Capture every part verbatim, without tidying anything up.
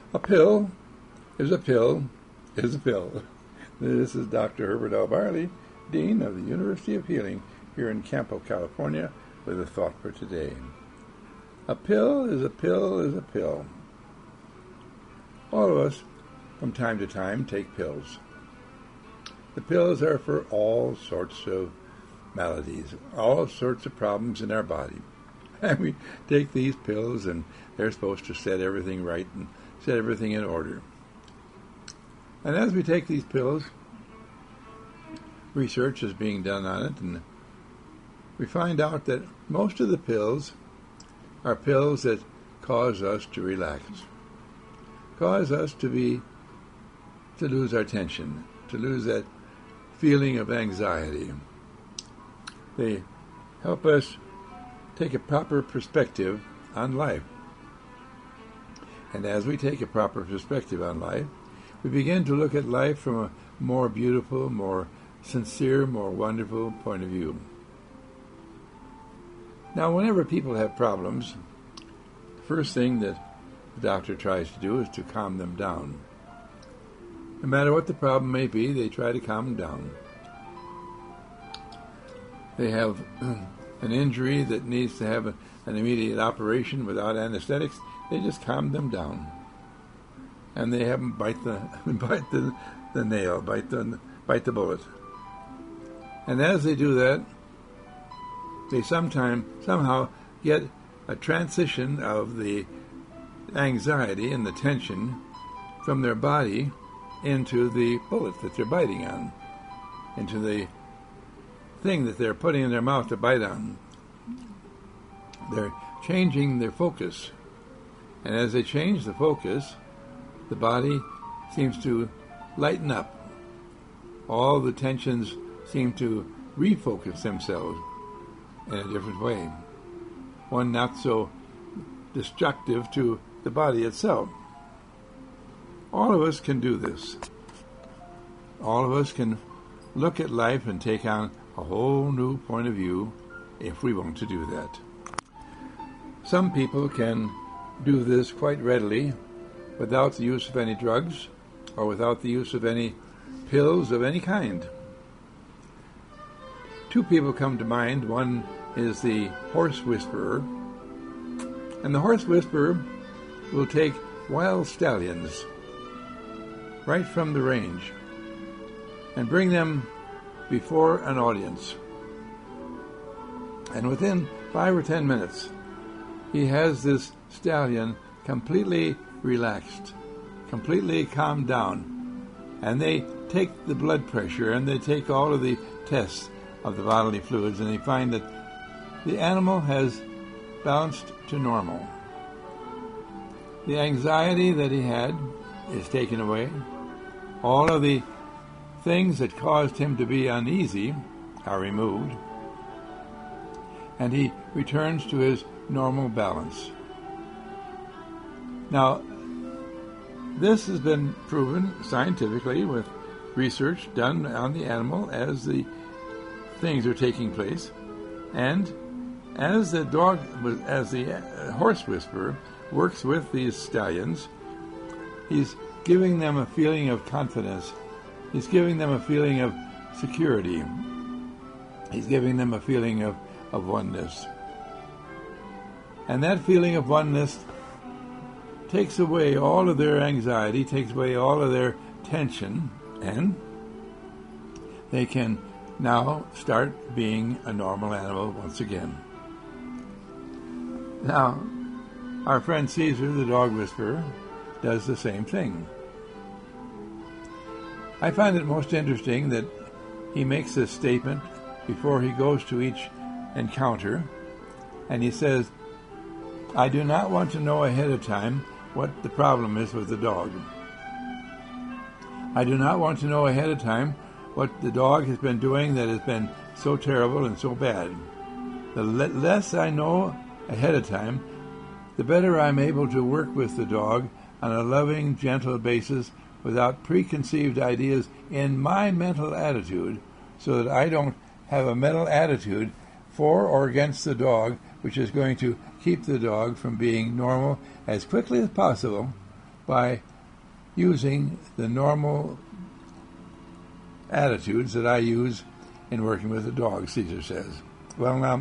A pill is a pill is a pill. This is Doctor Herbert L. Barley, Dean of the University of Healing here in Campo, California, with a thought for today. A pill is a pill is a pill. All of us, from time to time, take pills. The pills are for all sorts of maladies, all sorts of problems in our body. And we take these pills, and they're supposed to set everything right and set everything in order. And as we take these pills, research is being done on it, and we find out that most of the pills are pills that cause us to relax, cause us to be, to lose our tension, to lose that feeling of anxiety. They help us take a proper perspective on life. And as we take a proper perspective on life, we begin to look at life from a more beautiful, more sincere, more wonderful point of view. Now, whenever people have problems, the first thing that the doctor tries to do is to calm them down. No matter what the problem may be, they try to calm them down. They have an injury that needs to have a, an immediate operation without anesthetics, they just calm them down. And they have them bite the bite the, the nail, bite the bite the bullet. And as they do that, they sometime somehow get a transition of the anxiety and the tension from their body into the bullet that they're biting on, into the thing that they're putting in their mouth to bite on. They're changing their focus. And as they change the focus, the body seems to lighten up. All the tensions seem to refocus themselves in a different way. One not so destructive to the body itself. All of us can do this. All of us can look at life and take on a whole new point of view if we want to do that. Some people can do this quite readily without the use of any drugs or without the use of any pills of any kind. Two people come to mind. One is the horse whisperer. And the horse whisperer will take wild stallions right from the range and bring them before an audience. And within five or ten minutes, he has this stallion completely relaxed, completely calmed down. And they take the blood pressure and they take all of the tests of the bodily fluids, and they find that the animal has bounced to normal. The anxiety that he had is taken away. All of the things that caused him to be uneasy are removed, and he returns to his normal balance. Now, this has been proven scientifically with research done on the animal as the things are taking place, and as the dog, as the horse whisperer works with these stallions, he's giving them a feeling of confidence. He's giving them a feeling of security. He's giving them a feeling of, of oneness. And that feeling of oneness takes away all of their anxiety, takes away all of their tension, and they can now start being a normal animal once again. Now, our friend Caesar, the dog whisperer, does the same thing. I find it most interesting that he makes this statement before he goes to each encounter, and he says, "I do not want to know ahead of time what the problem is with the dog. I do not want to know ahead of time what the dog has been doing that has been so terrible and so bad. The le- less I know ahead of time, the better I'm able to work with the dog on a loving, gentle basis without preconceived ideas in my mental attitude, so that I don't have a mental attitude for or against the dog, which is going to keep the dog from being normal as quickly as possible by using the normal attitudes that I use in working with a dog, Caesar says. Well, now,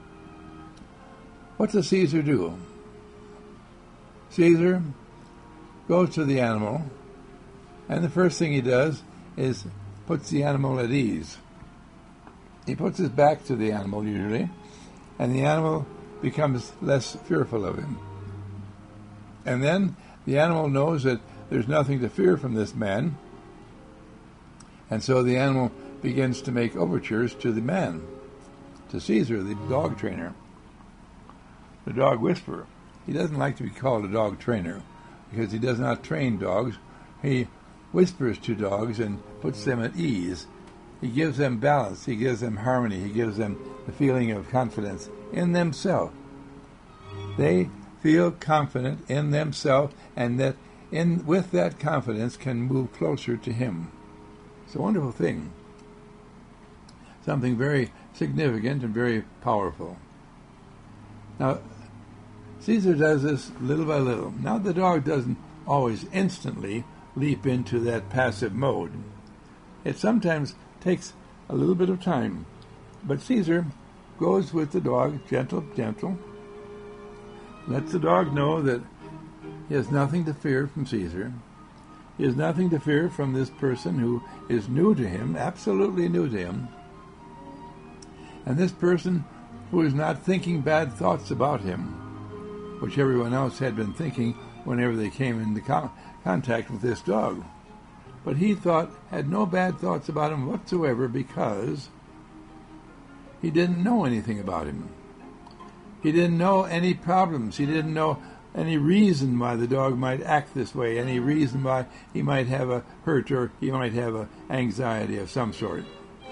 what does Caesar do? Caesar goes to the animal, and the first thing he does is puts the animal at ease. He puts his back to the animal, usually, and the animal becomes less fearful of him. And then the animal knows that there's nothing to fear from this man, and so the animal begins to make overtures to the man, to Caesar, the dog trainer, the dog whisperer. He doesn't like to be called a dog trainer because he does not train dogs. He whispers to dogs and puts them at ease. He gives them balance. He gives them harmony. He gives them the feeling of confidence in themselves. They feel confident in themselves, and that in with that confidence can move closer to him. It's a wonderful thing. Something very significant and very powerful. Now, Caesar does this little by little. Now, the dog doesn't always instantly leap into that passive mode. It sometimes takes a little bit of time. But Caesar goes with the dog, gentle, gentle, lets the dog know that he has nothing to fear from Caesar. He has nothing to fear from this person who is new to him, absolutely new to him. And this person who is not thinking bad thoughts about him, which everyone else had been thinking whenever they came into con- contact with this dog. But he thought, had no bad thoughts about him whatsoever because he didn't know anything about him. He didn't know any problems. He didn't know any reason why the dog might act this way, any reason why he might have a hurt or he might have an anxiety of some sort.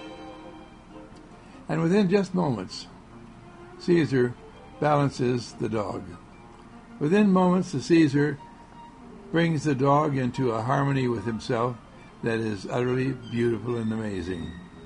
And within just moments, Caesar balances the dog. Within moments, the Caesar brings the dog into a harmony with himself that is utterly beautiful and amazing.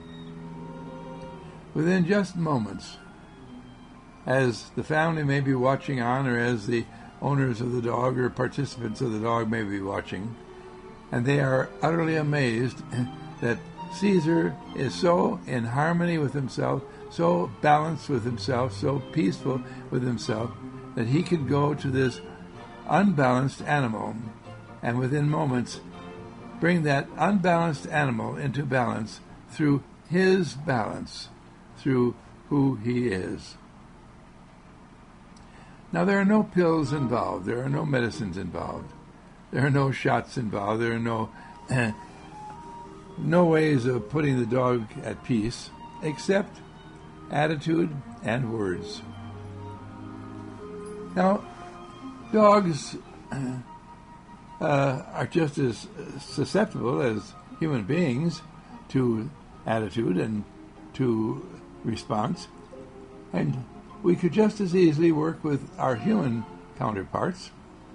Within just moments, as the family may be watching on, or as the owners of the dog or participants of the dog may be watching, and they are utterly amazed that Caesar is so in harmony with himself, so balanced with himself, so peaceful with himself, that he can go to this unbalanced animal and within moments bring that unbalanced animal into balance through his balance, through who he is. Now, there are no pills involved. There are no medicines involved. There are no shots involved. There are no uh, no ways of putting the dog at peace except attitude and words. Now, dogs uh, are just as susceptible as human beings to attitude and to response, and we could just as easily work with our human counterparts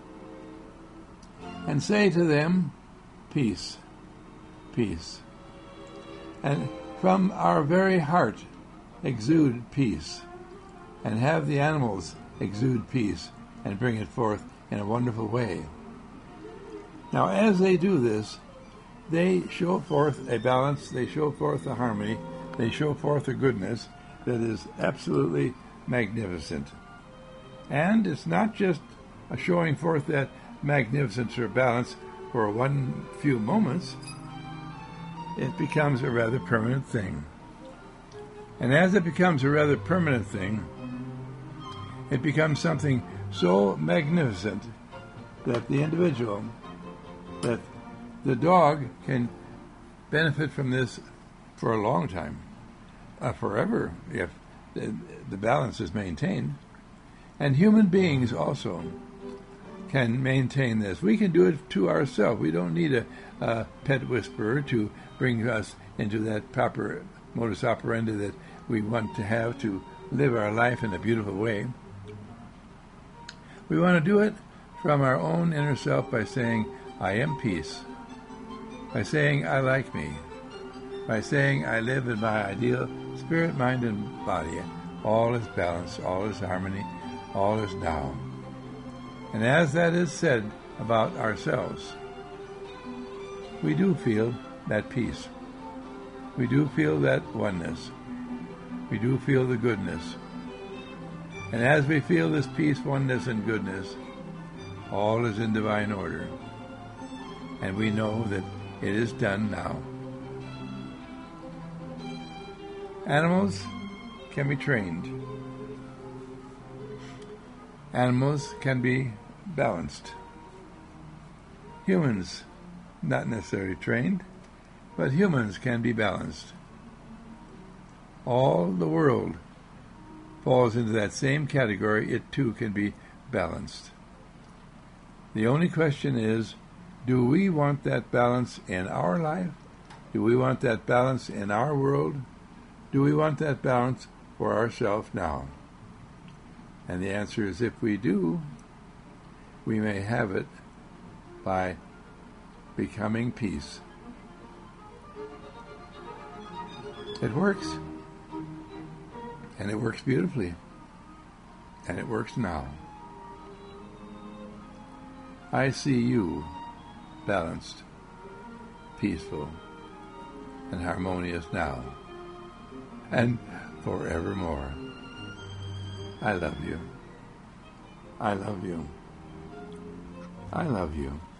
and say to them, peace, peace. And from our very heart exude peace, and have the animals exude peace and bring it forth in a wonderful way. Now, as they do this, they show forth a balance, they show forth a harmony, they show forth a goodness that is absolutely magnificent. And it's not just a showing forth that magnificence or balance for one few moments. It becomes a rather permanent thing. And as it becomes a rather permanent thing, it becomes something so magnificent that the individual, that the dog can benefit from this for a long time, uh, forever, if the, the balance is maintained. And human beings also can maintain this. We can do it to ourselves. We don't need a, a pet whisperer to bring us into that proper modus operandi that we want to have to live our life in a beautiful way. We want to do it from our own inner self by saying, I am peace, by saying, I like me, by saying, I live in my ideal spirit, mind, and body. All is balance, all is harmony, all is now. And as that is said about ourselves, we do feel that peace. We do feel that oneness. We do feel the goodness. And as we feel this peace, oneness, and goodness, all is in divine order. And we know that it is done now. Animals can be trained. Animals can be balanced. Humans, not necessarily trained, but humans can be balanced. All the world falls into that same category. It too can be balanced. The only question is, do we want that balance in our life? Do we want that balance in our world? Do we want that balance for ourselves now? And the answer is, if we do, we may have it by becoming peace. It works. And it works beautifully. And it works now. I see you balanced, peaceful, and harmonious now, and forevermore. I love you. I love you. I love you.